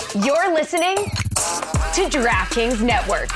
You're listening to DraftKings Network.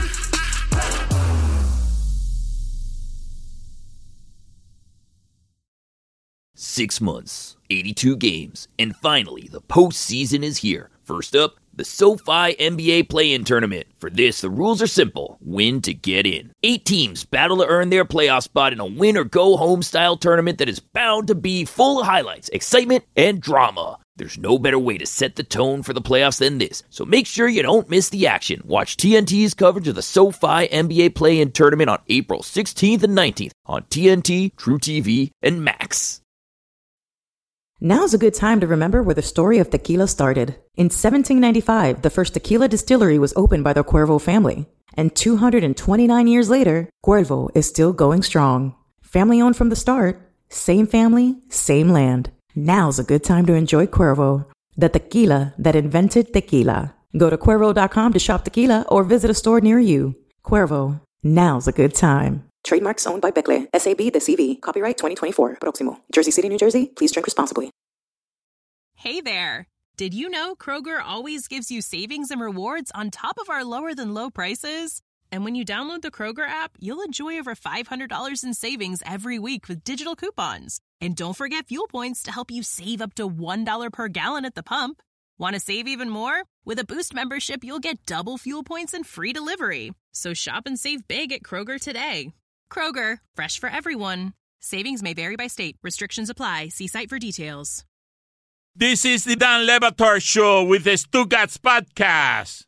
Six months, 82 games, and finally the postseason is here. First up, the SoFi NBA Play-In Tournament. For this, the rules are simple. Win to get in. 8 teams battle to earn their playoff spot in a win-or-go-home style tournament that is bound to be full of highlights, excitement, and drama. There's no better way to set the tone for the playoffs than this, so make sure you don't miss the action. Watch TNT's coverage of the SoFi NBA Play-In Tournament on April 16th and 19th on TNT, TrueTV, and Max. Now's a good time to remember where the story of tequila started. In 1795, the first tequila distillery was opened by the Cuervo family. And 229 years later, Cuervo is still going strong. Family owned from the start, same family, same land. Now's a good time to enjoy Cuervo, the tequila that invented tequila. Go to Cuervo.com to shop tequila or visit a store near you. Cuervo, now's a good time. Trademarks owned by Becle, SAB de CV. Copyright 2024. Proximo. Jersey City, New Jersey. Please drink responsibly. Hey there. Did you know Kroger always gives you savings and rewards on top of our lower than low prices? And when you download the Kroger app, you'll enjoy over $500 in savings every week with digital coupons. And don't forget fuel points to help you save up to $1 per gallon at the pump. Want to save even more? With a Boost membership, you'll get double fuel points and free delivery. So shop and save big at Kroger today. Kroger, fresh for everyone. Savings may vary by state. Restrictions apply. See site for details. This is the Dan Le Batard Show with the Stugats Podcast.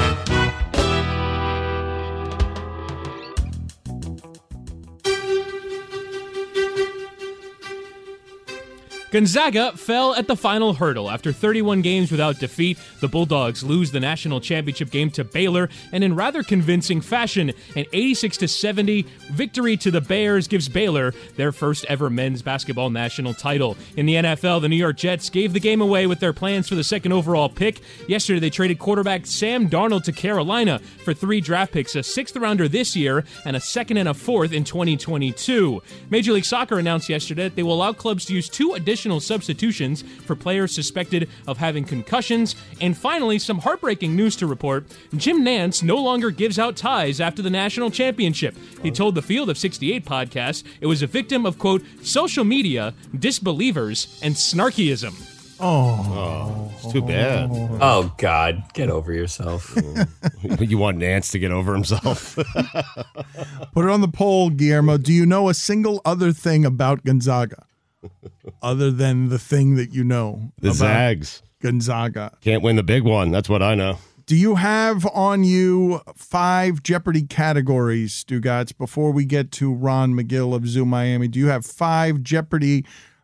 Gonzaga fell at the final hurdle. After 31 games without defeat, the Bulldogs lose the national championship game to Baylor, and in rather convincing fashion, an 86-70 victory to the Bears gives Baylor their first ever men's basketball national title. In the NFL, the New York Jets gave the game away with their plans for the second overall pick. Yesterday, they traded quarterback Sam Darnold to Carolina for 3 draft picks, a 6th rounder this year and a 2nd and a 4th in 2022. Major League Soccer announced yesterday that they will allow clubs to use 2 additional substitutions for players suspected of having concussions. And finally, some heartbreaking news to report. Jim Nantz no longer gives out ties after the national championship. He told the Field of 68 podcast it was a victim of, quote, social media, disbelievers, and snarkyism. Oh, it's too bad. Oh, God. Get over yourself. You want Nance to get over himself? Put it on the poll, Guillermo. Do you know a single other thing about Gonzaga? Other than the thing that you know. The Zags. Gonzaga. Can't win the big one. That's what I know. Do you have on you 5 Jeopardy categories, Stugats, before we get to Ron McGill of Zoo Miami? Do you have 5 Jeopardy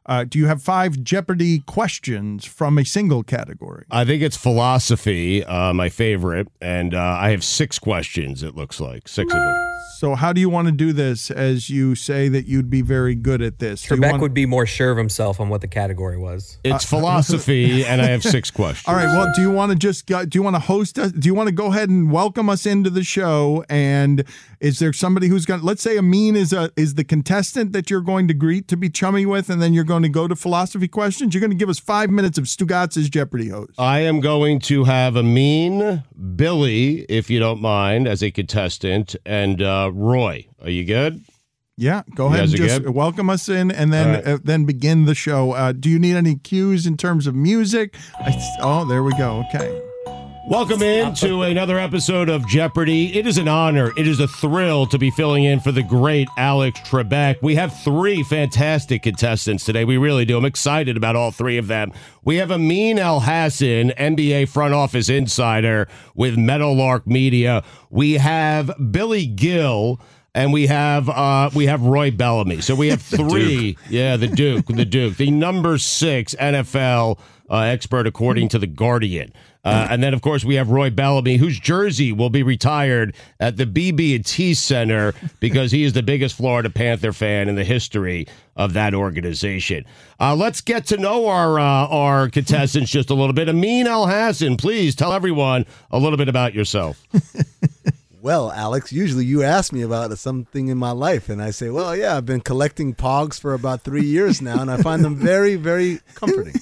questions from a single category? I think it's philosophy, my favorite, and I have 6 questions, it looks like. 6 of them. So how do you want to do this as you say that you'd be very good at this? Trebek would be more sure of himself on what the category was. It's philosophy, and I have 6 questions. All right, well, do you want to host us? Do you want to go ahead and welcome us into the show? And is there somebody who's going to, let's say Amin is the contestant that you're going to greet to be chummy with, and then you're going to go to philosophy questions? You're going to give us 5 minutes of Stugats' Jeopardy host. I am going to have Amin, Billy, if you don't mind, as a contestant, and Roy. Are you good? Yeah, go ahead and just welcome us in, and then then begin the show. Do you need any cues in terms of music? There we go. Okay. Welcome in to another episode of Jeopardy! It is an honor. It is a thrill to be filling in for the great Alex Trebek. We have 3 fantastic contestants today. We really do. I'm excited about all 3 of them. We have Amin Elhassan, NBA front office insider with Meadowlark Media. We have Billy Gill. And we have Roy Bellamy. So we have 3. The Duke, the number 6 NFL expert according to The Guardian. And then, of course, we have Roy Bellamy, whose jersey will be retired at the BB&T Center because he is the biggest Florida Panther fan in the history of that organization. Let's get to know our contestants just a little bit. Amin Elhassan, please tell everyone a little bit about yourself. Well, Alex, usually you ask me about something in my life, and I say, well, yeah, I've been collecting Pogs for about 3 years now, and I find them very, very comforting.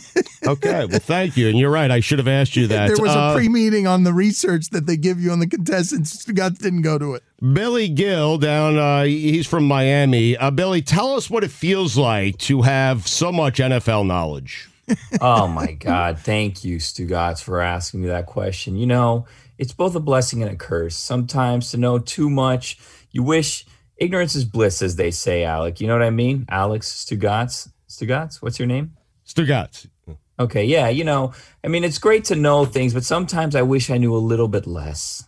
Okay, well, thank you. And you're right. I should have asked you that. There was a pre-meeting on the research that they give you on the contestants. Stugatz didn't go to it. Billy Gill down, he's from Miami. Billy, tell us what it feels like to have so much NFL knowledge. Oh, my God. Thank you, Stugatz, for asking me that question. You know, it's both a blessing and a curse. Sometimes to know too much, you wish ignorance is bliss, as they say, Alec. You know what I mean? Alex Stugatz. Stugatz, what's your name? Stugatz. Okay, yeah, you know, I mean, it's great to know things, but sometimes I wish I knew a little bit less.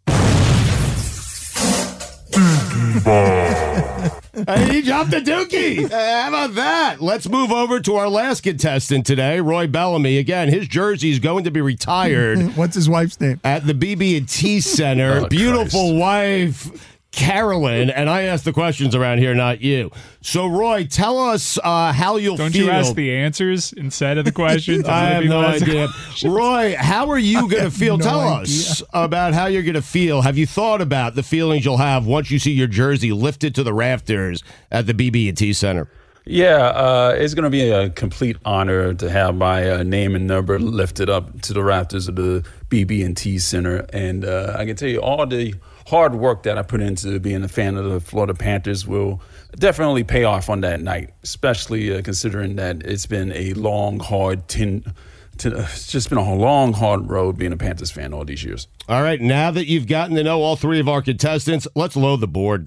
He dropped the dookie. How about that? Let's move over to our last contestant today, Roy Bellamy. Again, his jersey is going to be retired. What's his wife's name? At the BB&T Center. Oh, beautiful wife, Carolyn, and I ask the questions around here, not you. So, Roy, tell us how you'll feel. Don't you ask the answers instead of the questions? I have no idea. Roy, how are you going to feel? Tell us about how you're going to feel. Have you thought about the feelings you'll have once you see your jersey lifted to the rafters at the BB&T Center? Yeah, it's going to be a complete honor to have my name and number lifted up to the rafters of the BB&T Center. And I can tell you all the hard work that I put into being a fan of the Florida Panthers will definitely pay off on that night, especially considering that it's been a long, hard it's just been a long, hard road being a Panthers fan all these years. All right, now that you've gotten to know all three of our contestants, let's load the board.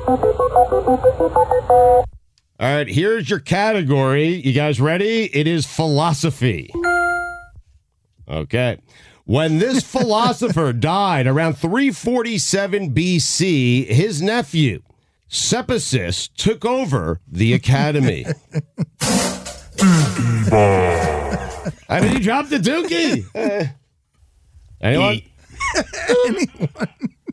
All right, here's your category. You guys ready? It is philosophy. Okay. When this philosopher died around 347 BC, his nephew, Cepsius, took over the academy. I mean, he dropped the dookie. Anyone? Anyone?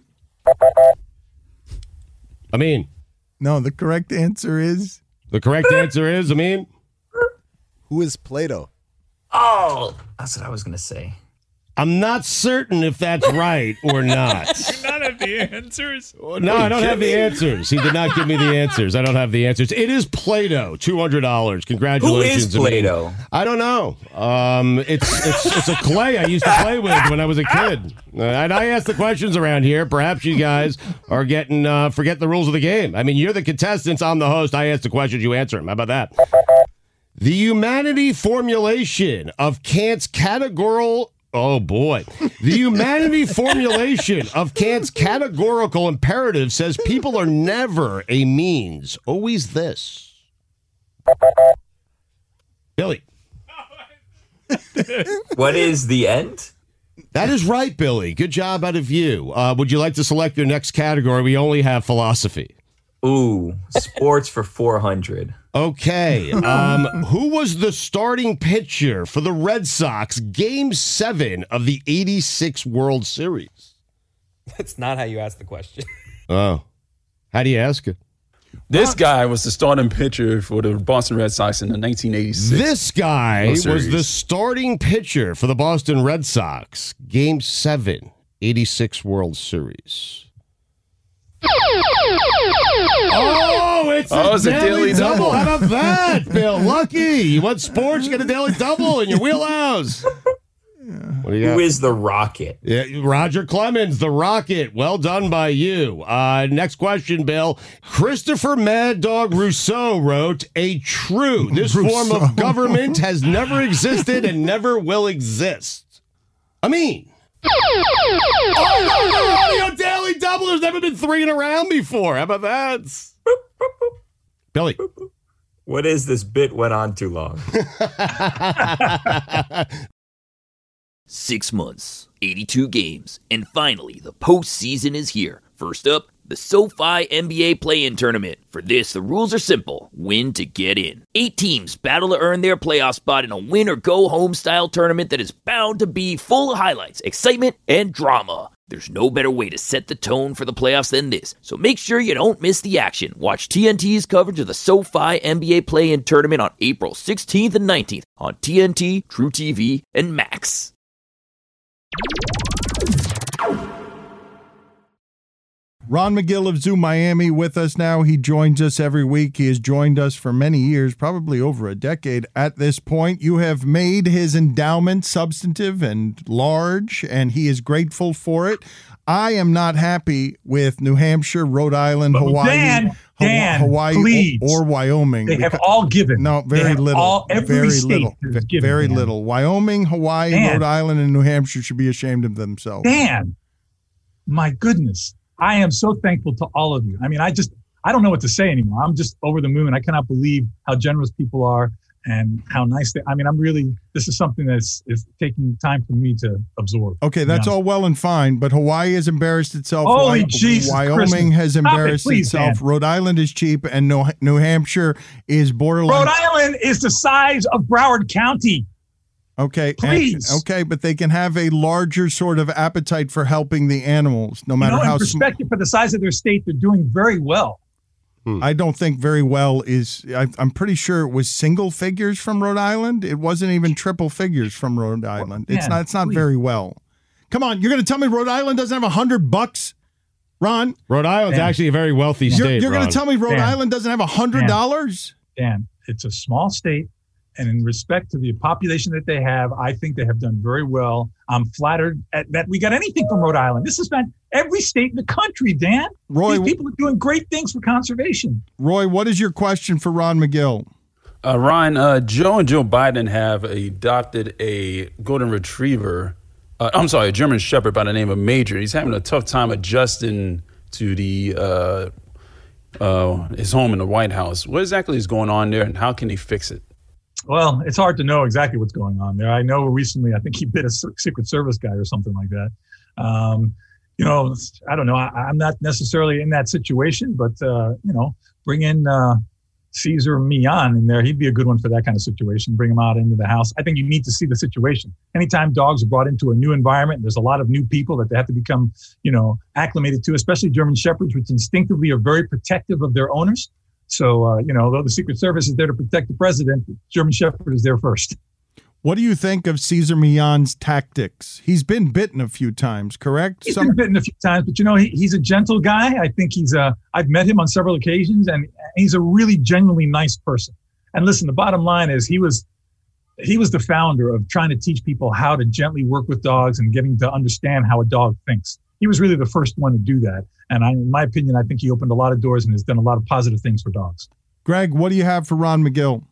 I mean. No, the correct answer is? The correct answer is, Who is Plato? Oh, that's what I was going to say. I'm not certain if that's right or not. Do you not have the answers? No, I don't have the answers. He did not give me the answers. I don't have the answers. It is Plato, $200. Congratulations. Who is Plato? I don't know. It's a clay I used to play with when I was a kid. And I ask the questions around here. Perhaps you guys are getting forget the rules of the game. I mean, you're the contestants. I'm the host. I ask the questions. You answer them. How about that? The humanity formulation of Kant's categorical... Oh, boy. The humanity formulation of Kant's categorical imperative says people are never a means, always this. Billy. What is the end? That is right, Billy. Good job out of you. Would you like to select your next category? We only have philosophy. Ooh, sports for 400. Okay. Who was the starting pitcher for the Red Sox Game 7 of the 86 World Series? That's not how you ask the question. Oh. How do you ask it? This guy was the starting pitcher for the Boston Red Sox in the 1986. This guy was the starting pitcher for the Boston Red Sox Game 7, 86 World Series. Oh, it's a daily double. How about that, Bill? Lucky. You want sports? You get a daily double in your wheelhouse. What do you got? Who is the Rocket? Yeah, Roger Clemens, the Rocket. Well done by you. Next question, Bill. Christopher Mad Dog Rousseau wrote, this form of government has never existed and never will exist. I mean... audio daily double. There's never been three in a round before. How about that? Billy. What is this bit went on too long? 6 months, 82 games, and finally the postseason is here. First up, the SoFi NBA Play-In Tournament. For this, the rules are simple. Win to get in. 8 teams battle to earn their playoff spot in a win-or-go-home style tournament that is bound to be full of highlights, excitement, and drama. There's no better way to set the tone for the playoffs than this, so make sure you don't miss the action. Watch TNT's coverage of the SoFi NBA Play-In Tournament on April 16th and 19th on TNT, True TV, and Max. Ron McGill of Zoo Miami with us now. He joins us every week. He has joined us for many years, probably over a decade at this point. You have made his endowment substantive and large, and he is grateful for it. I am not happy with New Hampshire, Rhode Island, Hawaii, Hawaii, please. or Wyoming. They have all given. No, very little. Very little. Very little. Wyoming, Hawaii, Rhode Island, and New Hampshire should be ashamed of themselves. Dan, my goodness. I am so thankful to all of you. I mean, I don't know what to say anymore. I'm just over the moon. I cannot believe how generous people are and how nice this is something that's taking time for me to absorb. Okay, that's all well and fine, but Hawaii has embarrassed itself. Holy Jesus Wyoming Christmas. has embarrassed itself. Dan. Rhode Island is cheap, and New Hampshire is borderline. Rhode Island is the size of Broward County. Okay, please. Okay, but they can have a larger sort of appetite for helping the animals, no matter how. In perspective for the size of their state, they're doing very well. I don't think very well is. I'm pretty sure it was single figures from Rhode Island. It wasn't even triple figures from Rhode Island. It's not very well. Come on, you're going to tell me Rhode Island doesn't have $100, Ron? Rhode Island's actually a very wealthy state. You're going to tell me Rhode Island doesn't have $100? Dan, it's a small state. And in respect to the population that they have, I think they have done very well. I'm flattered that we got anything from Rhode Island. This has been every state in the country, Dan. Roy, these people are doing great things for conservation. Roy, what is your question for Ron McGill? Ron, Joe and Joe Biden have adopted a golden retriever. A German Shepherd by the name of Major. He's having a tough time adjusting to the his home in the White House. What exactly is going on there, and how can he fix it? Well, it's hard to know exactly what's going on there. I know recently, I think he bit a Secret Service guy or something like that. I don't know. I'm not necessarily in that situation, but, bring in Caesar Millan in there. He'd be a good one for that kind of situation. Bring him out into the house. I think you need to see the situation. Anytime dogs are brought into a new environment, there's a lot of new people that they have to become, acclimated to, especially German Shepherds, which instinctively are very protective of their owners. So, though the Secret Service is there to protect the president, German Shepherd is there first. What do you think of Caesar Millan's tactics? He's been bitten a few times, correct? He's been bitten a few times, but he's a gentle guy. I think I've met him on several occasions, and he's a really genuinely nice person. And listen, the bottom line is he was the founder of trying to teach people how to gently work with dogs and getting to understand how a dog thinks. He was really the first one to do that. And in my opinion, I think he opened a lot of doors and has done a lot of positive things for dogs. Greg, what do you have for Ron McGill?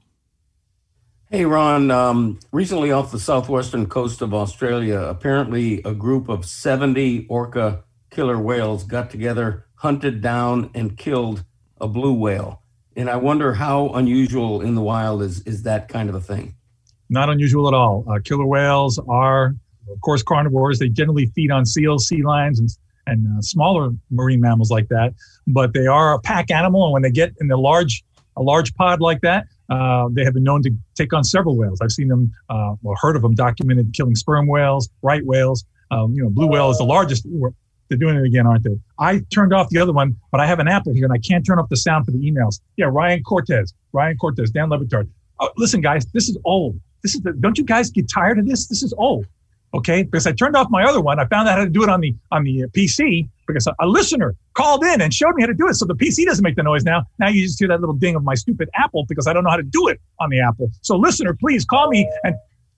Hey, Ron, recently off the southwestern coast of Australia, apparently a group of 70 orca killer whales got together, hunted down, and killed a blue whale. And I wonder how unusual in the wild is that kind of a thing? Not unusual at all. Killer whales are, of course, carnivores. They generally feed on seals, sea lions, and smaller marine mammals like that. But they are a pack animal, and when they get in a large pod like that, they have been known to take on several whales. I've seen them, heard of them documented killing sperm whales, right whales. Blue whale is the largest. They're doing it again, aren't they? I turned off the other one, but I have an Apple here, and I can't turn off the sound for the emails. Yeah, Ryan Cortez, Dan Le Batard. Listen, guys, this is old. Don't you guys get tired of this? This is old. Okay, because I turned off my other one. I found out how to do it on the PC because a listener called in and showed me how to do it. So the PC doesn't make the noise now. Now you just hear that little ding of my stupid Apple because I don't know how to do it on the Apple. So listener, please call me and.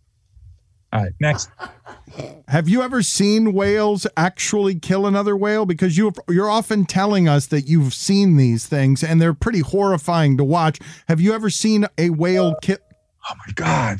All right, next. Have you ever seen whales actually kill another whale? Because you're often telling us that you've seen these things and they're pretty horrifying to watch. Have you ever seen a whale kill? Oh my God.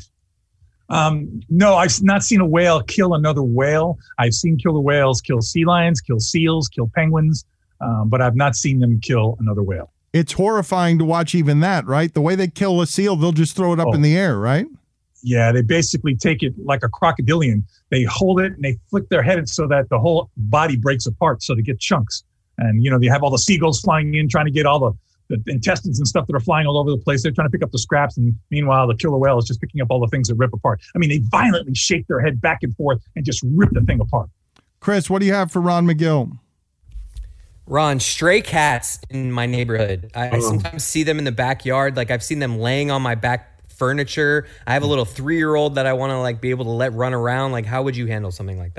No, I've not seen a whale kill another whale. I've seen killer whales kill sea lions, kill seals, kill penguins, but I've not seen them kill another whale. It's horrifying to watch even that, right? The way they kill a seal, they'll just throw it up in the air, right? Yeah, they basically take it like a crocodilian. They hold it and they flick their head so that the whole body breaks apart so they get chunks. And, they have all the seagulls flying in, trying to get all the intestines and stuff that are flying all over the place. They're trying to pick up the scraps. And meanwhile, the killer whale is just picking up all the things that rip apart. I mean, they violently shake their head back and forth and just rip the thing apart. Chris, what do you have for Ron McGill? Ron, stray cats in my neighborhood. I sometimes see them in the backyard. Like I've seen them laying on my back furniture. I have a little 3-year-old that I want to be able to let run around. Like, how would you handle something like that?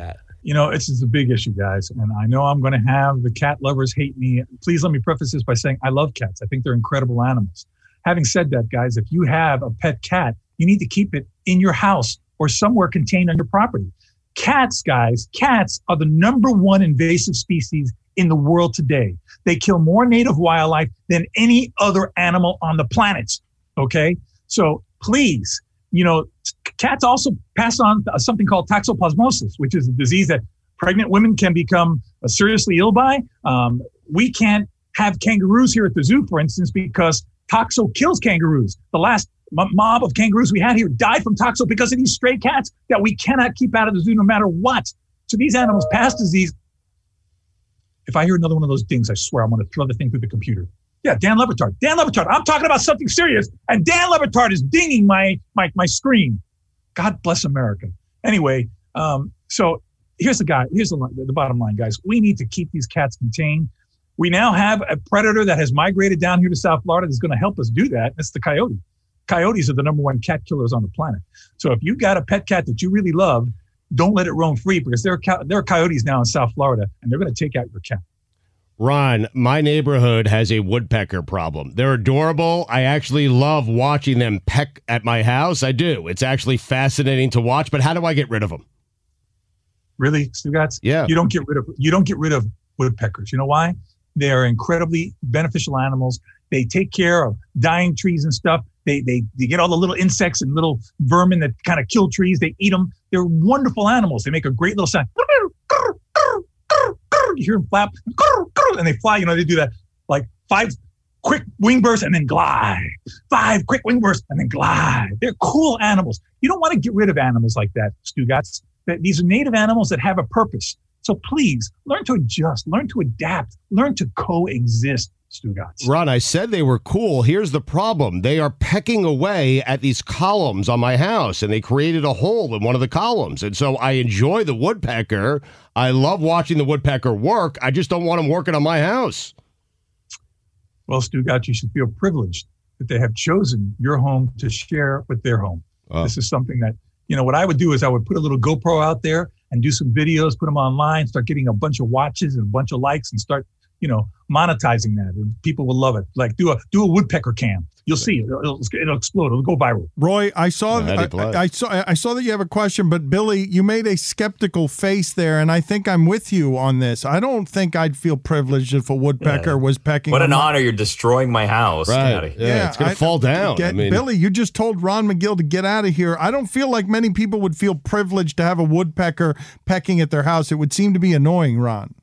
This is a big issue, guys. And I know I'm going to have the cat lovers hate me. Please let me preface this by saying I love cats. I think they're incredible animals. Having said that, guys, if you have a pet cat, you need to keep it in your house or somewhere contained on your property. Cats, guys, cats are the number one invasive species in the world today. They kill more native wildlife than any other animal on the planet. Okay? So please, cats also pass on something called toxoplasmosis, which is a disease that pregnant women can become seriously ill by. We can't have kangaroos here at the zoo, for instance, because toxo kills kangaroos. The last mob of kangaroos we had here died from toxo because of these stray cats that we cannot keep out of the zoo no matter what. So these animals pass disease. If I hear another one of those dings, I swear I'm going to throw the thing through the computer. Yeah, Dan Le Batard. Dan Le Batard. I'm talking about something serious, and Dan Le Batard is dinging my screen. God bless America. Anyway, so here's the bottom line, guys. We need to keep these cats contained. We now have a predator that has migrated down here to South Florida that's going to help us do that. That's the coyote. Coyotes are the number one cat killers on the planet. So if you got a pet cat that you really love, don't let it roam free, because there are coyotes now in South Florida, and they're going to take out your cat. Ron, my neighborhood has a woodpecker problem. They're adorable. I actually love watching them peck at my house. I do. It's actually fascinating to watch, but how do I get rid of them? Really, Stugotz? Yeah. You don't get rid of woodpeckers. You know why? They are incredibly beneficial animals. They take care of dying trees and stuff. They get all the little insects and little vermin that kind of kill trees. They eat them. They're wonderful animals. They make a great little sound. You hear them flap, and they fly. They do that like 5 quick wing bursts and then glide. 5 quick wing bursts and then glide. They're cool animals. You don't want to get rid of animals like that, Stugotz. These are native animals that have a purpose. So please learn to adjust, learn to adapt, learn to coexist, Stugotz. Ron, I said they were cool. Here's the problem. They are pecking away at these columns on my house, and they created a hole in one of the columns. And so I enjoy the woodpecker. I love watching the woodpecker work. I just don't want them working on my house. Well, Stugotz, you should feel privileged that they have chosen your home to share with their home. Oh. This is something that, what I would do is I would put a little GoPro out there and do some videos, put them online, start getting a bunch of watches and a bunch of likes, and start monetizing that, and people will love it. Like do a woodpecker cam. You'll see it. It'll explode. It'll go viral. Roy, I saw that you have a question, but Billy, you made a skeptical face there, and I think I'm with you on this. I don't think I'd feel privileged if a woodpecker was pecking. What an honor! You're destroying my house. Right? Yeah, it's gonna fall down. Billy, you just told Ron McGill to get out of here. I don't feel like many people would feel privileged to have a woodpecker pecking at their house. It would seem to be annoying, Ron.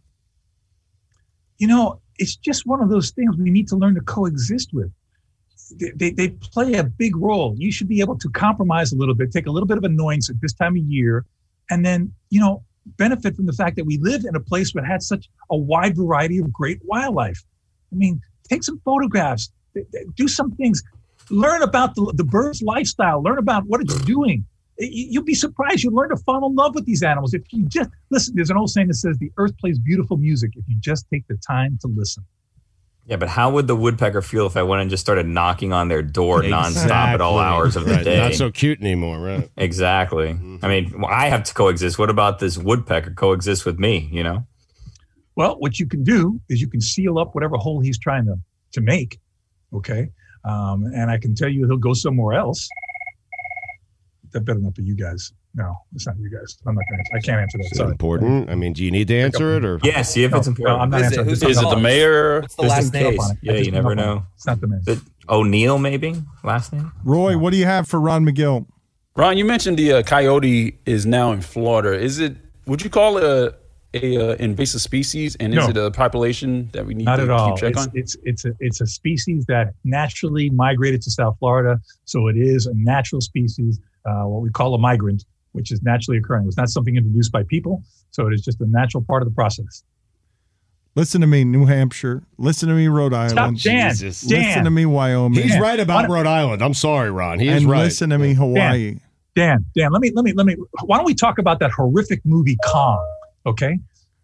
It's just one of those things we need to learn to coexist with. They play a big role. You should be able to compromise a little bit, take a little bit of annoyance at this time of year, and then, benefit from the fact that we live in a place that had such a wide variety of great wildlife. I mean, take some photographs, do some things, learn about the bird's lifestyle, learn about what it's doing. You'll be surprised. You'll learn to fall in love with these animals. If you just listen, there's an old saying that says the earth plays beautiful music if you just take the time to listen. Yeah, but how would the woodpecker feel if I went and just started knocking on their door nonstop at all hours of the day? Not so cute anymore, right? Exactly. I mean, I have to coexist. What about this woodpecker coexist with me, Well, what you can do is you can seal up whatever hole he's trying to make, okay? And I can tell you he'll go somewhere else. That better not be you guys. No, it's not you guys. I'm not going to. I can't answer that. Is it important? I mean, do you need to answer it or? Yeah, see if it's important. No, I'm not answering. Is it the mayor? What's the last name? Yeah, you never know. It's not the mayor. O'Neill, maybe last name. Roy, what do you have for Ron McGill? Ron, you mentioned the coyote is now in Florida. Would you call it a invasive species, and is it a population that we need to keep check on? It's a species that naturally migrated to South Florida, so it is a natural species. What we call a migrant, which is naturally occurring. It's not something introduced by people, so it is just a natural part of the process. Listen to me, New Hampshire. Listen to me, Rhode Island. Stop, Dan. Listen to me, Wyoming. He's right about Rhode Island. I'm sorry, Ron. He is right. Listen to me, Hawaii. Dan, let me. Why don't we talk about that horrific movie Kong? Okay,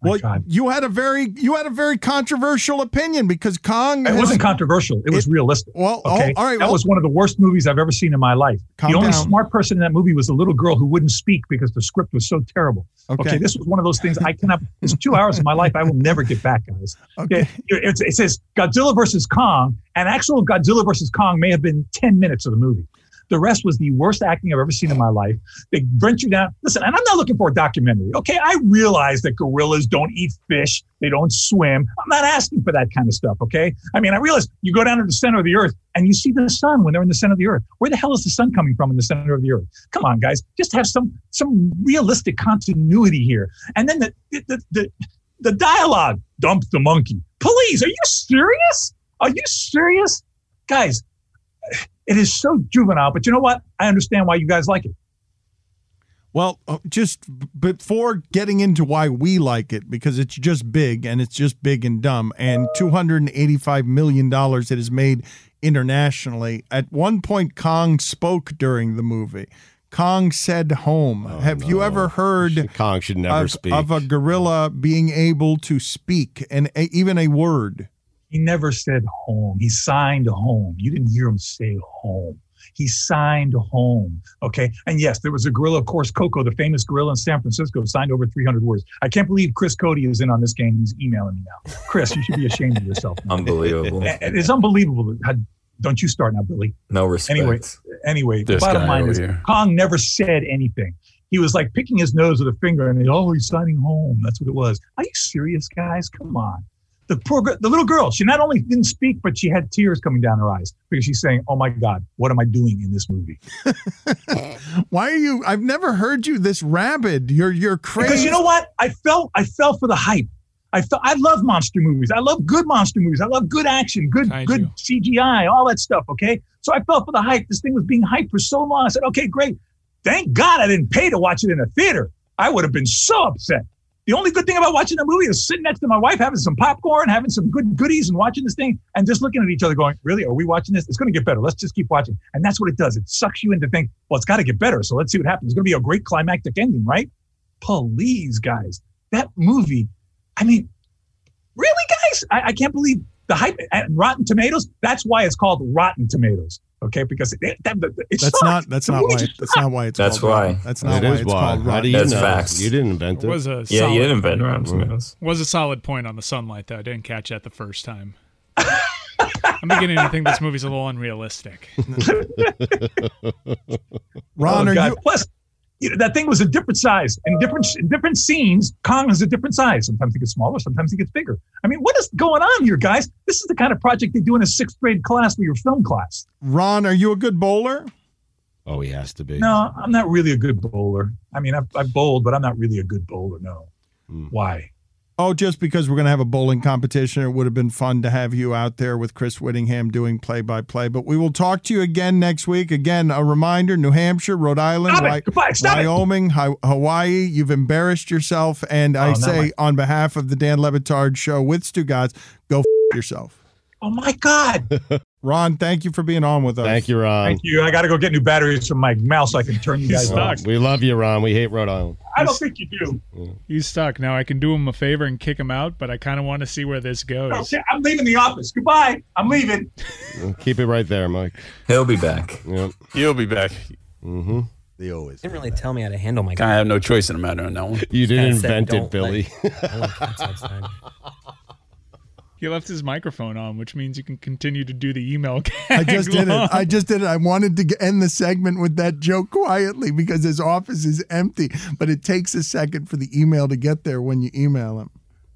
Well, you had a very controversial opinion because Kong. It wasn't controversial. It was realistic. Well, okay? all right. That was one of the worst movies I've ever seen in my life. The only smart person in that movie was the little girl who wouldn't speak because the script was so terrible. Okay, this was one of those things I cannot. It's 2 hours of my life I will never get back, guys. Okay, it says Godzilla versus Kong, and actual Godzilla versus Kong may have been 10 minutes of the movie. The rest was the worst acting I've ever seen in my life. They venture down. Listen, and I'm not looking for a documentary. Okay, I realize that gorillas don't eat fish. They don't swim. I'm not asking for that kind of stuff, okay? I mean, I realize you go down to the center of the earth and you see the sun when they're in the center of the earth. Where the hell is the sun coming from in the center of the earth? Come on, guys. Just have some realistic continuity here. And then the dialogue, dump the monkey. Please, are you serious? Are you serious? Guys, it is so juvenile, but you know what? I understand why you guys like it. Well, just before getting into why we like it, because it's just big and it's just big and dumb, and $285 million it has made internationally. At one point, Kong spoke during the movie. Kong said home. Have you ever heard Kong should never speak of a gorilla being able to speak and even a word? He never said home. He signed home. You didn't hear him say home. He signed home. Okay. And yes, there was a gorilla, of course, Coco, the famous gorilla in San Francisco, signed over 300 words. I can't believe Chris Cody is in on this game. He's emailing me now. Chris, you should be ashamed of yourself. Unbelievable. It's unbelievable. Don't you start now, Billy. No respect. Anyway, the bottom line is Kong never said anything. He was like picking his nose with a finger and he's signing home. That's what it was. Are you serious, guys? Come on. The little girl, she not only didn't speak, but she had tears coming down her eyes because she's saying, oh my God, what am I doing in this movie? Why are you, I've never heard you this rabid. You're crazy. Because you know what? I fell for the hype. I love monster movies. I love good monster movies. I love good action, good CGI, all that stuff. Okay. So I fell for the hype. This thing was being hyped for so long. I said, okay, great. Thank God I didn't pay to watch it in a theater. I would have been so upset. The only good thing about watching a movie is sitting next to my wife, having some popcorn, having some good goodies and watching this thing and just looking at each other going, really, are we watching this? It's going to get better. Let's just keep watching. And that's what it does. It sucks you in to think, well, it's got to get better. So let's see what happens. It's going to be a great climactic ending, right? Please, guys. That movie, I mean, really, guys? I can't believe the hype and Rotten Tomatoes. That's why it's called Rotten Tomatoes. Okay, because that's not why it's called. That's why it's called. How do you know? Facts. You didn't invent it. You didn't invent Rotten Tomatoes. Was a solid point on the sunlight though. I didn't catch that the first time. I'm beginning to think this movie's a little unrealistic. Ron, are you? Plus, that thing was a different size and different scenes. Kong is a different size. Sometimes it gets smaller, sometimes it gets bigger. I mean, what is going on here, guys? This is the kind of project they do in a 6th grade class for your film class. Ron, are you a good bowler? Oh, he has to be. No, I'm not really a good bowler. I mean, I've bowled, but I'm not really a good bowler. No. Why? Oh, just because we're going to have a bowling competition. It would have been fun to have you out there with Chris Whittingham doing play-by-play. But we will talk to you again next week. Again, a reminder, New Hampshire, Rhode Island, Wyoming, Hawaii. You've embarrassed yourself. And I say on behalf of the Dan Le Batard Show with Stu Gatz, go yourself. Oh, my God. Ron, thank you for being on with us. Thank you, Ron. Thank you. I got to go get new batteries from my mouse so I can turn you guys on. We love you, Ron. We hate Rhode Island. I don't think you do. He's stuck. Now I can do him a favor and kick him out, but I kind of want to see where this goes. Okay, I'm leaving the office. Goodbye. I'm leaving. Keep it right there, Mike. He'll be back. Yep. He'll be back. Mm-hmm. They always didn't really tell me how to handle my. I have no choice in the matter on that one. You didn't invent it, Billy. He left his microphone on, which means you can continue to do the email gag. I just did it. I wanted to end the segment with that joke quietly because his office is empty, but it takes a second for the email to get there when you email him.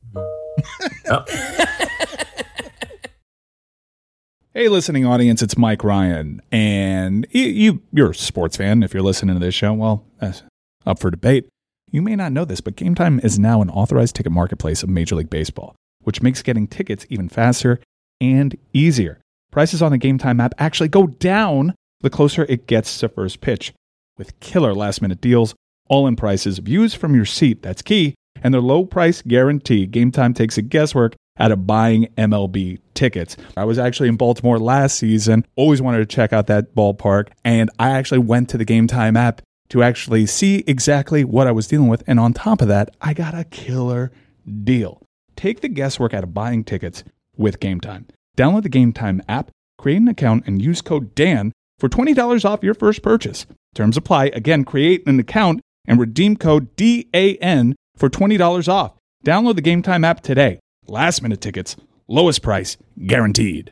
Hey, listening audience, it's Mike Ryan, and you're a sports fan if you're listening to this show. Well, that's up for debate. You may not know this, but Game Time is now an authorized ticket marketplace of Major League Baseball, which makes getting tickets even faster and easier. Prices on the Game Time app actually go down the closer it gets to first pitch. With killer last-minute deals, all-in prices, views from your seat, that's key, and their low price guarantee, Game Time takes the guesswork out of buying MLB tickets. I was actually in Baltimore last season, always wanted to check out that ballpark, and I actually went to the Game Time app to actually see exactly what I was dealing with, and on top of that, I got a killer deal. Take the guesswork out of buying tickets with Game Time. Download the Game Time app, create an account, and use code DAN for $20 off your first purchase. Terms apply. Again, create an account and redeem code DAN for $20 off. Download the Game Time app today. Last minute tickets, lowest price, guaranteed.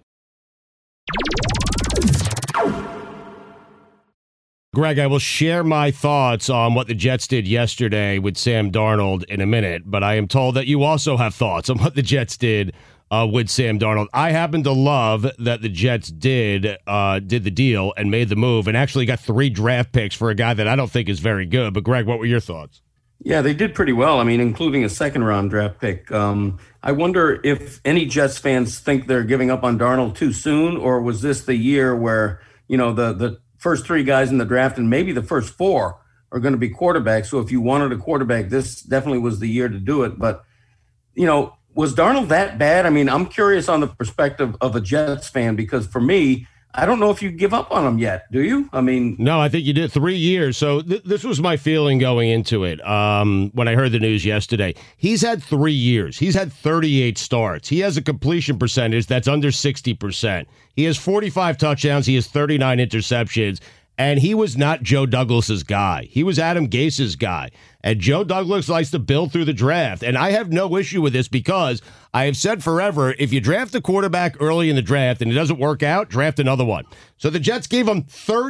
Greg, I will share my thoughts on what the Jets did yesterday with Sam Darnold in a minute, but I am told that you also have thoughts on what the Jets did with Sam Darnold. I happen to love that the Jets did the deal and made the move and actually got 3 draft picks for a guy that I don't think is very good. But, Greg, what were your thoughts? Yeah, they did pretty well. I mean, including a second-round draft pick. I wonder if any Jets fans think they're giving up on Darnold too soon, or was this the year where, you know, the first 3 guys in the draft and maybe the first 4 are going to be quarterbacks. So if you wanted a quarterback, this definitely was the year to do it. But, you know, was Darnold that bad? I mean, I'm curious on the perspective of a Jets fan, because for me, I don't know if you give up on him yet. Do you? I mean, no, I think you did 3 years. So this was my feeling going into it. When I heard the news yesterday, he's had 3 years. He's had 38 starts. He has a completion percentage that's under 60%. He has 45 touchdowns. He has 39 interceptions. And he was not Joe Douglas's guy. He was Adam Gase's guy. And Joe Douglas likes to build through the draft. And I have no issue with this because I have said forever, if you draft a quarterback early in the draft and it doesn't work out, draft another one. So the Jets gave him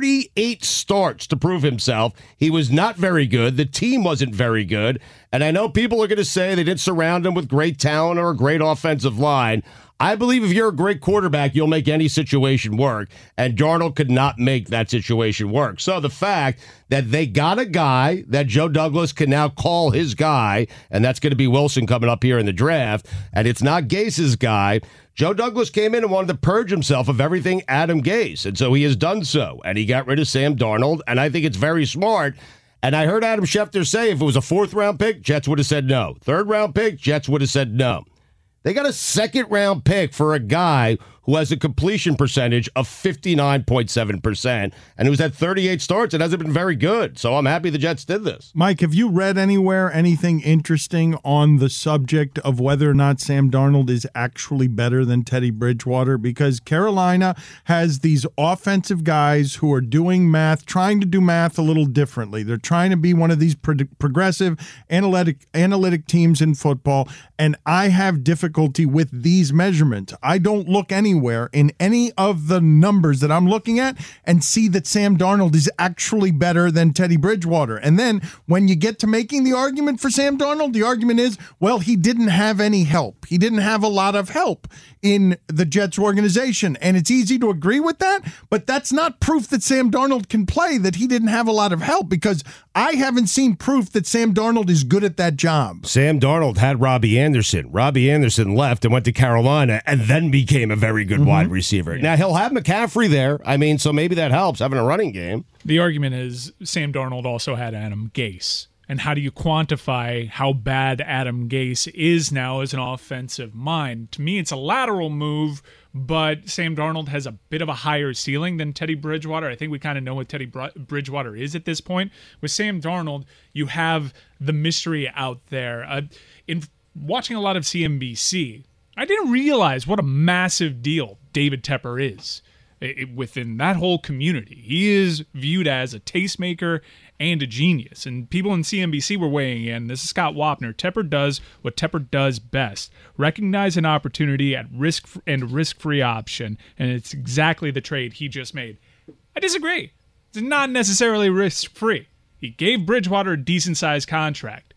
38 starts to prove himself. He was not very good. The team wasn't very good. And I know people are going to say they didn't surround him with great talent or a great offensive line. I believe if you're a great quarterback, you'll make any situation work, and Darnold could not make that situation work. So the fact that they got a guy that Joe Douglas can now call his guy, and that's going to be Wilson coming up here in the draft, and it's not Gase's guy. Joe Douglas came in and wanted to purge himself of everything Adam Gase, and so he has done so, and he got rid of Sam Darnold, and I think it's very smart. And I heard Adam Schefter say if it was a 4th-round pick, Jets would have said no. 3rd-round pick, Jets would have said no. They got a 2nd-round pick for a guy who has a completion percentage of 59.7% and who's had 38 starts and hasn't been very good. So I'm happy the Jets did this. Mike, have you read anywhere anything interesting on the subject of whether or not Sam Darnold is actually better than Teddy Bridgewater? Because Carolina has these offensive guys who are doing math, trying to do math a little differently. They're trying to be one of these progressive analytic teams in football, and I have difficulty with these measurements. I don't look anywhere in any of the numbers that I'm looking at and see that Sam Darnold is actually better than Teddy Bridgewater. And then when you get to making the argument for Sam Darnold, the argument is, well, he didn't have any help. He didn't have a lot of help in the Jets organization. And it's easy to agree with that, but that's not proof that Sam Darnold can play, that he didn't have a lot of help, because I haven't seen proof that Sam Darnold is good at that job. Sam Darnold had Robbie Anderson. Robbie Anderson left and went to Carolina and then became a very good wide receiver. Now, he'll have McCaffrey there. I mean, so maybe that helps, having a running game. The argument is Sam Darnold also had Adam Gase. And how do you quantify how bad Adam Gase is now as an offensive mind? To me, it's a lateral move, but Sam Darnold has a bit of a higher ceiling than Teddy Bridgewater. I think we kind of know what Teddy Bridgewater is at this point. With Sam Darnold, you have the mystery out there. In watching a lot of CNBC, I didn't realize what a massive deal David Tepper is within that whole community. He is viewed as a tastemaker and a genius. And people in CNBC were weighing in. This is Scott Wapner. Tepper does what Tepper does best. Recognize an opportunity at risk and risk-free option. And it's exactly the trade he just made. I disagree. It's not necessarily risk-free. He gave Bridgewater a decent-sized contract.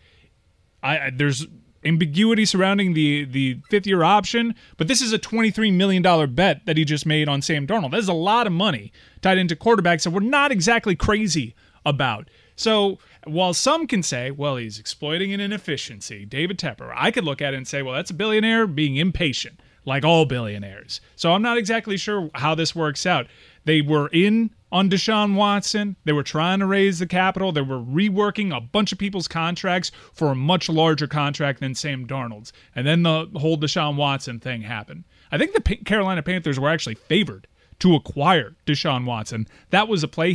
There's ambiguity surrounding the 5th-year option, but this is a $23 million bet that he just made on Sam Darnold. That is a lot of money tied into quarterbacks that we're not exactly crazy about. So while some can say, well, he's exploiting an inefficiency, David Tepper, I could look at it and say, well, that's a billionaire being impatient, like all billionaires. So I'm not exactly sure how this works out. They were in on Deshaun Watson. They were trying to raise the capital. They were reworking a bunch of people's contracts for a much larger contract than Sam Darnold's. And then the whole Deshaun Watson thing happened. I think the Carolina Panthers were actually favored to acquire Deshaun Watson. That was a play here.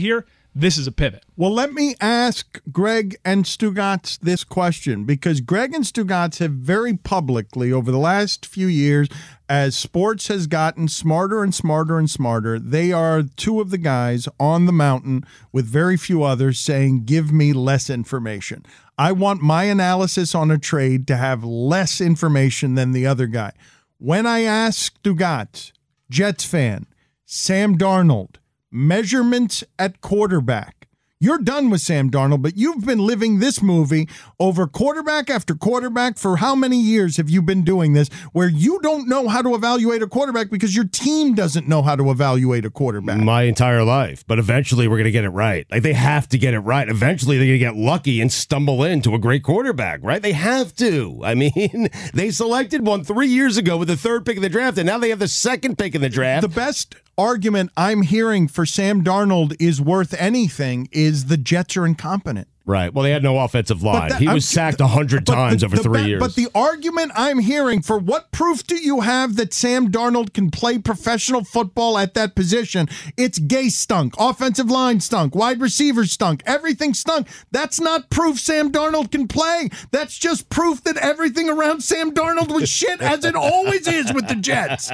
this is a pivot. Well, let me ask Greg and Stugotz this question, because Greg and Stugotz have very publicly over the last few years, as sports has gotten smarter and smarter and smarter, they are two of the guys on the mountain with very few others saying, give me less information. I want my analysis on a trade to have less information than the other guy. When I ask Stugotz, Jets fan, Sam Darnold, measurements at quarterback. You're done with Sam Darnold, but you've been living this movie over quarterback after quarterback. For how many years have you been doing this where you don't know how to evaluate a quarterback because your team doesn't know how to evaluate a quarterback? My entire life. But eventually we're going to get it right. Like, they have to get it right. Eventually they're going to get lucky and stumble into a great quarterback, right? They have to. I mean, they selected one 3 years ago with the third pick of the draft, and now they have the second pick in the draft. The best argument I'm hearing for Sam Darnold is worth anything is the Jets are incompetent. Right. Well, they had no offensive line. He was sacked 100 times over 3 years. But the argument I'm hearing for what proof do you have that Sam Darnold can play professional football at that position? It's Gase stunk. Offensive line stunk. Wide receivers stunk. Everything stunk. That's not proof Sam Darnold can play. That's just proof that everything around Sam Darnold was shit, as it always is with the Jets.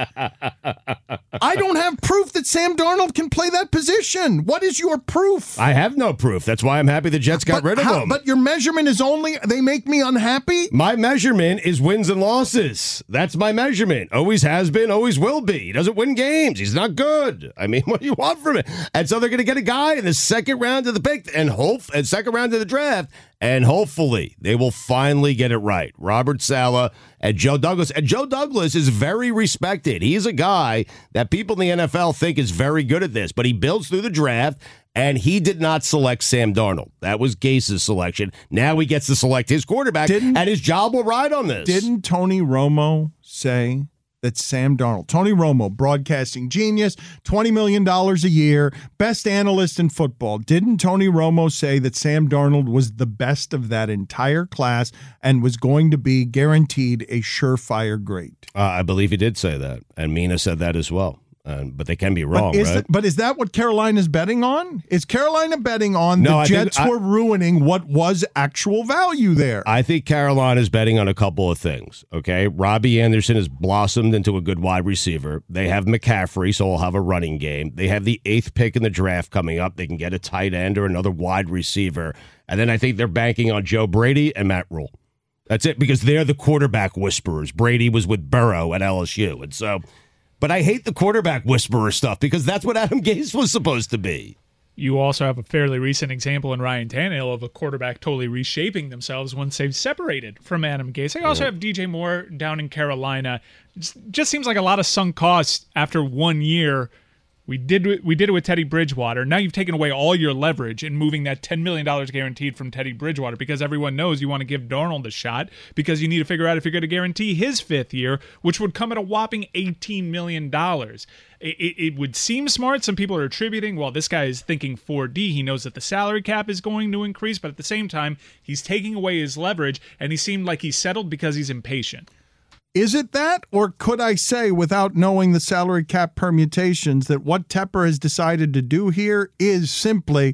I don't have proof that Sam Darnold can play that position. What is your proof? I have no proof. That's why I'm happy the Jets got rid of him. But your measurement is only, they make me unhappy? My measurement is wins and losses. That's my measurement. Always has been, always will be. He doesn't win games. He's not good. I mean, what do you want from it? And so they're going to get a guy in the second round of the pick and second round of the draft, and hopefully they will finally get it right. Robert Saleh and Joe Douglas. And Joe Douglas is very respected. He's a guy that people in the NFL think is very good at this, but he builds through the draft. And he did not select Sam Darnold. That was Gase's selection. Now he gets to select his quarterback, and his job will ride on this. Didn't Tony Romo say that Sam Darnold, Tony Romo, broadcasting genius, $20 million a year, best analyst in football, didn't Tony Romo say that Sam Darnold was the best of that entire class and was going to be guaranteed a surefire great? I believe he did say that, and Mina said that as well. But they can be wrong, right? But is that what Carolina's betting on? Is Carolina betting on the Jets were ruining what was actual value there? I think Carolina's betting on a couple of things, okay? Robbie Anderson has blossomed into a good wide receiver. They have McCaffrey, so we'll have a running game. They have the 8th pick in the draft coming up. They can get a tight end or another wide receiver. And then I think they're banking on Joe Brady and Matt Rule. That's it, because they're the quarterback whisperers. Brady was with Burrow at LSU, and so... But I hate the quarterback whisperer stuff because that's what Adam Gase was supposed to be. You also have a fairly recent example in Ryan Tannehill of a quarterback totally reshaping themselves once they've separated from Adam Gase. I also have DJ Moore down in Carolina. It just seems like a lot of sunk costs after 1 year. We did it with Teddy Bridgewater. Now you've taken away all your leverage in moving that $10 million guaranteed from Teddy Bridgewater because everyone knows you want to give Darnold a shot because you need to figure out if you're going to guarantee his 5th year, which would come at a whopping $18 million. It would seem smart. Some people are attributing, well, this guy is thinking 4D. He knows that the salary cap is going to increase, but at the same time, he's taking away his leverage, and he seemed like he's settled because he's impatient. Is it that, or could I say, without knowing the salary cap permutations, that what Tepper has decided to do here is simply,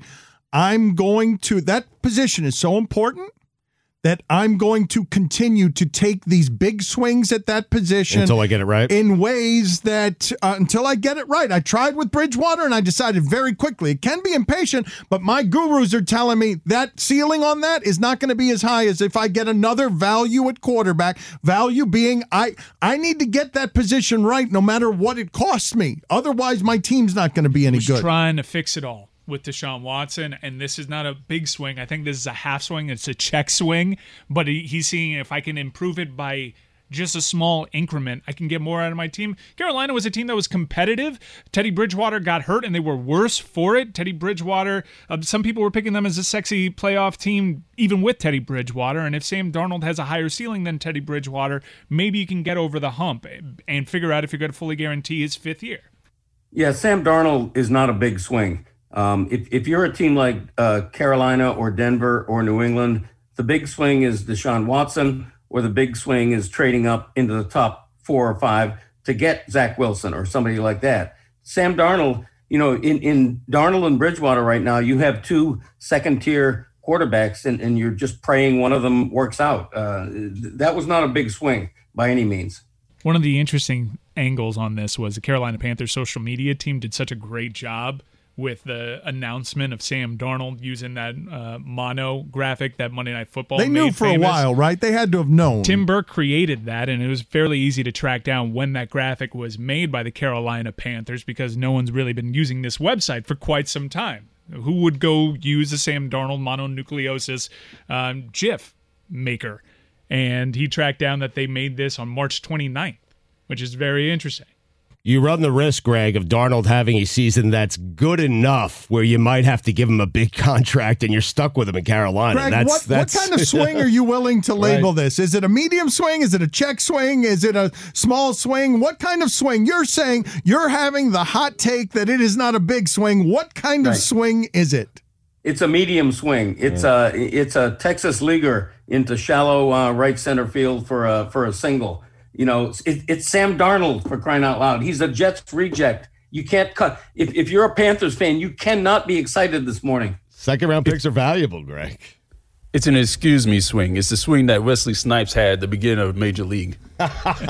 that position is so important that I'm going to continue to take these big swings at that position until I get it right, in ways that until I get it right. I tried with Bridgewater and I decided very quickly it can be impatient, but my gurus are telling me that ceiling on that is not going to be as high as if I get another value at quarterback. Value being I need to get that position right no matter what it costs me. Otherwise, my team's not going to be any good. Trying to fix it all with Deshaun Watson, and this is not a big swing. I think this is a half swing. It's a check swing, but he's seeing if I can improve it by just a small increment, I can get more out of my team. Carolina was a team that was competitive. Teddy Bridgewater got hurt, and they were worse for it. Teddy Bridgewater, some people were picking them as a sexy playoff team, even with Teddy Bridgewater, and if Sam Darnold has a higher ceiling than Teddy Bridgewater, maybe you can get over the hump and figure out if you're going to fully guarantee his 5th year. Yeah, Sam Darnold is not a big swing. If you're a team like Carolina or Denver or New England, the big swing is Deshaun Watson, or the big swing is trading up into the top 4 or 5 to get Zach Wilson or somebody like that. Sam Darnold in Darnold and Bridgewater right now, you have two second-tier quarterbacks, and you're just praying one of them works out. That was not a big swing by any means. One of the interesting angles on this was the Carolina Panthers social media team did such a great job with the announcement of Sam Darnold using that mono graphic that Monday Night Football They knew for famous. a while, right? They had to have known. Tim Burke created that, and it was fairly easy to track down when that graphic was made by the Carolina Panthers because no one's really been using this website for quite some time. Who would go use the Sam Darnold mononucleosis GIF maker? And he tracked down that they made this on March 29th, which is very interesting. You run the risk, Greg, of Darnold having a season that's good enough where you might have to give him a big contract and you're stuck with him in Carolina. Greg, what kind of swing are you willing to label Right. this? Is it a medium swing? Is it a check swing? Is it a small swing? What kind of swing? You're saying you're having the hot take that it is not a big swing. What kind of swing is it? It's a medium swing. It's a Texas leaguer into shallow right center field for a single. It's Sam Darnold, for crying out loud. He's a Jets reject. You can't cut. If you're a Panthers fan, you cannot be excited this morning. Second-round picks are valuable, Greg. It's an excuse me swing. It's the swing that Wesley Snipes had at the beginning of Major League. There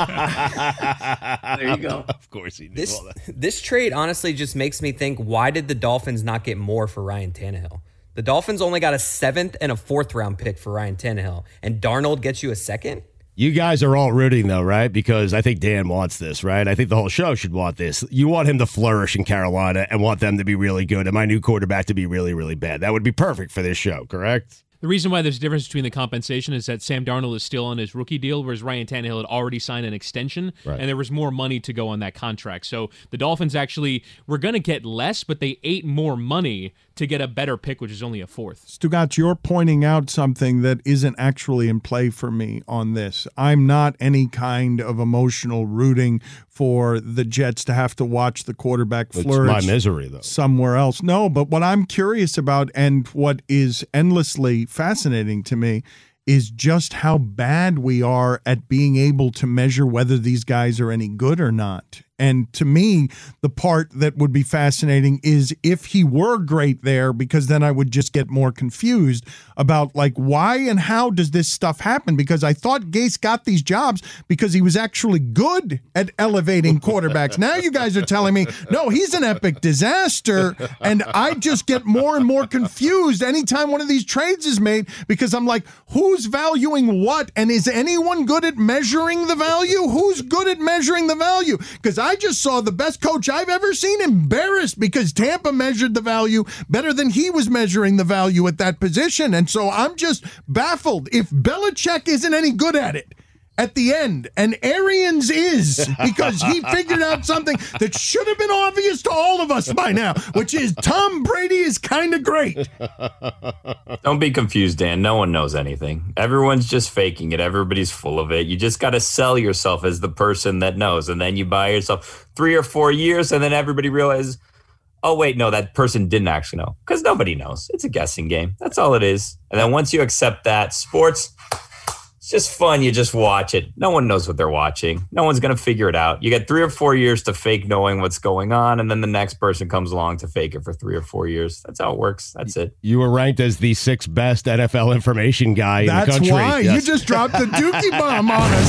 you go. Of course he knew all that. This trade honestly just makes me think, why did the Dolphins not get more for Ryan Tannehill? The Dolphins only got a 7th and a 4th round pick for Ryan Tannehill, and Darnold gets you a 2nd? You guys are all rooting, though, right? Because I think Dan wants this, right? I think the whole show should want this. You want him to flourish in Carolina and want them to be really good and my new quarterback to be really, really bad. That would be perfect for this show, correct? The reason why there's a difference between the compensation is that Sam Darnold is still on his rookie deal, whereas Ryan Tannehill had already signed an extension, Right. and there was more money to go on that contract. So the Dolphins actually were going to get less, but they ate more money to get a better pick, which is only a 4th. Stugatz, you're pointing out something that isn't actually in play for me on this. I'm not any kind of emotional rooting for the Jets to have to watch the quarterback flourish. It's my misery, though. Somewhere else. No, but what I'm curious about and what is endlessly fascinating to me is just how bad we are at being able to measure whether these guys are any good or not. And to me, the part that would be fascinating is if he were great there, because then I would just get more confused about like why and how does this stuff happen? Because I thought Gase got these jobs because he was actually good at elevating quarterbacks. Now you guys are telling me, no, he's an epic disaster. And I just get more and more confused anytime one of these trades is made because I'm like, who's valuing what? And is anyone good at measuring the value? Who's good at measuring the value? Because I just saw the best coach I've ever seen embarrassed because Tampa measured the value better than he was measuring the value at that position. And so I'm just baffled. If Belichick isn't any good at it at the end, and Arians is, because he figured out something that should have been obvious to all of us by now, which is Tom Brady is kind of great. Don't be confused, Dan. No one knows anything. Everyone's just faking it. Everybody's full of it. You just got to sell yourself as the person that knows. And then you buy yourself 3 or 4 years, and then everybody realizes, oh, wait, no, that person didn't actually know. Because nobody knows. It's a guessing game. That's all it is. And then once you accept that, sports, it's just fun. You just watch it. No one knows what they're watching. No one's going to figure it out. You get 3 or 4 years to fake knowing what's going on, and then the next person comes along to fake it for 3 or 4 years. That's how it works. That's it. You were ranked as the 6th best NFL information guy in the country. That's why. Yes. You just dropped the Dookie bomb on us.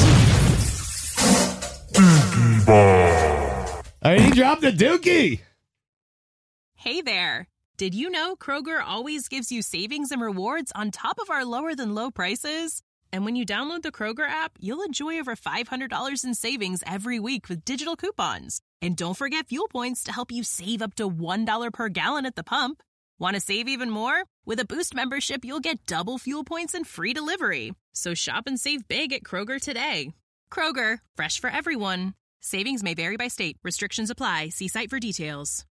Dookie bomb. He dropped the Dookie. Hey there. Did you know Kroger always gives you savings and rewards on top of our lower than low prices? And when you download the Kroger app, you'll enjoy over $500 in savings every week with digital coupons. And don't forget fuel points to help you save up to $1 per gallon at the pump. Want to save even more? With a Boost membership, you'll get double fuel points and free delivery. So shop and save big at Kroger today. Kroger, fresh for everyone. Savings may vary by state. Restrictions apply. See site for details.